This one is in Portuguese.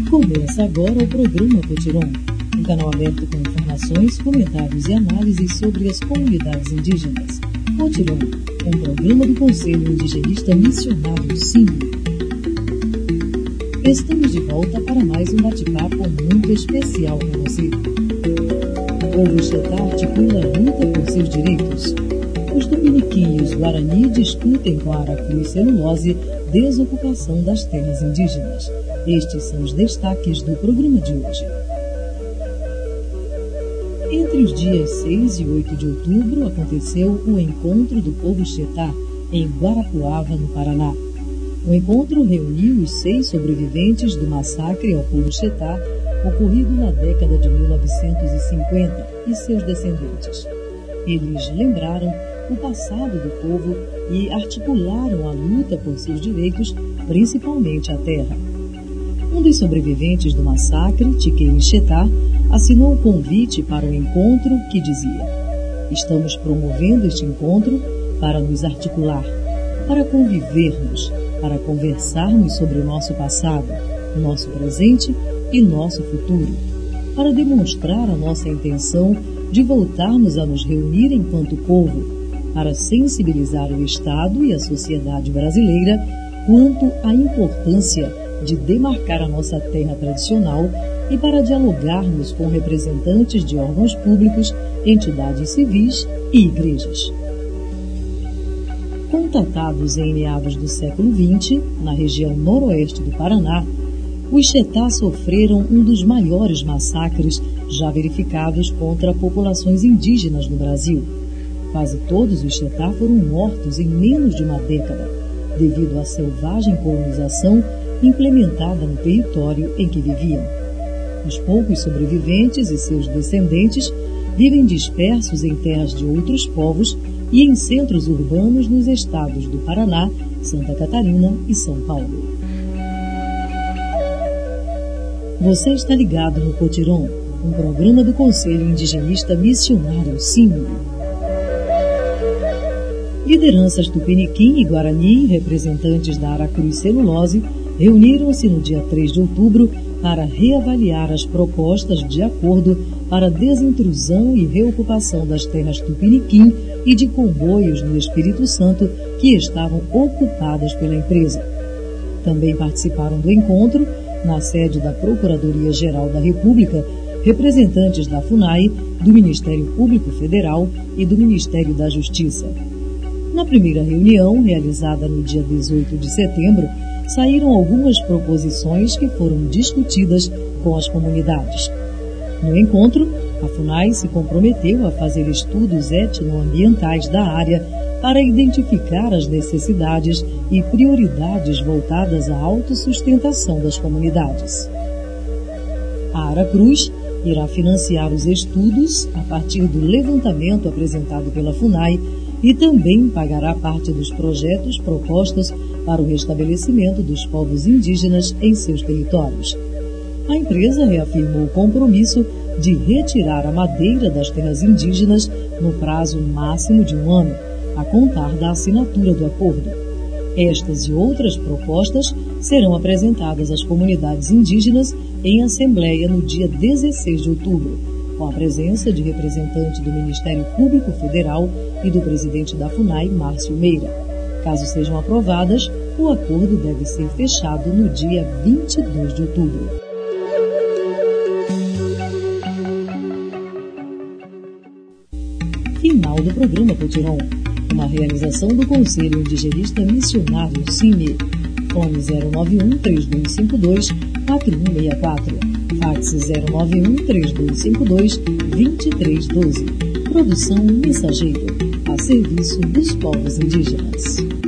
Começa agora o programa Potiron, um canal aberto com informações, comentários e análises sobre as comunidades indígenas. Potiron, um programa do Conselho Indigenista Missionário CIMI. Estamos de volta para mais um bate-papo muito especial com você. O povo Xetá articula a luta por seus direitos. Os Tupiniquim e os Guarani discutem com a Aracruz Celulose desocupação das terras indígenas. Estes são os destaques do programa de hoje. Entre os dias 6 e 8 de outubro aconteceu o Encontro do Povo Xetá em Guarapuava, no Paraná. O encontro reuniu os 6 sobreviventes do massacre ao povo Xetá ocorrido na década de 1950 e seus descendentes. Eles lembraram o passado do povo e articularam a luta por seus direitos, principalmente a terra. Um dos sobreviventes do massacre, Tiquei Xetá, assinou um convite para o encontro que dizia: "Estamos promovendo este encontro para nos articular, para convivermos, para conversarmos sobre o nosso passado, nosso presente e nosso futuro, para demonstrar a nossa intenção de voltarmos a nos reunir enquanto povo, para sensibilizar o Estado e a sociedade brasileira quanto à importância de demarcar a nossa terra tradicional e para dialogarmos com representantes de órgãos públicos, entidades civis e igrejas." Contatados em meados do século XX, na região noroeste do Paraná, os Xetá sofreram um dos maiores massacres já verificados contra populações indígenas no Brasil. Quase todos os Xetá foram mortos em menos de uma década, devido à selvagem colonização implementada no território em que viviam. Os poucos sobreviventes e seus descendentes vivem dispersos em terras de outros povos e em centros urbanos nos estados do Paraná, Santa Catarina e São Paulo. Você está ligado no Potiron, um programa do Conselho Indigenista Missionário CIMI. Lideranças Tupiniquim e Guarani, representantes da Aracruz Celulose, reuniram-se no dia 3 de outubro para reavaliar as propostas de acordo para a desintrusão e reocupação das terras Tupiniquim e de Comboios no Espírito Santo que estavam ocupadas pela empresa. Também participaram do encontro, na sede da Procuradoria-Geral da República, representantes da FUNAI, do Ministério Público Federal e do Ministério da Justiça. Na primeira reunião, realizada no dia 18 de setembro, saíram algumas proposições que foram discutidas com as comunidades. No encontro, a FUNAI se comprometeu a fazer estudos etnoambientais da área para identificar as necessidades e prioridades voltadas à autossustentação das comunidades. A Aracruz irá financiar os estudos a partir do levantamento apresentado pela FUNAI e também pagará parte dos projetos propostos para o restabelecimento dos povos indígenas em seus territórios. A empresa reafirmou o compromisso de retirar a madeira das terras indígenas no prazo máximo de 1 ano, a contar da assinatura do acordo. Estas e outras propostas serão apresentadas às comunidades indígenas em assembleia no dia 16 de outubro, com a presença de representante do Ministério Público Federal e do presidente da FUNAI, Márcio Meira. Caso sejam aprovadas, o acordo deve ser fechado no dia 22 de outubro. Final do programa Potiron, uma realização do Conselho Indigenista Missionário CIMI. Fone 091-3252-4164. Fax 091-3252-2312. Produção Mensageiro, a serviço dos povos indígenas.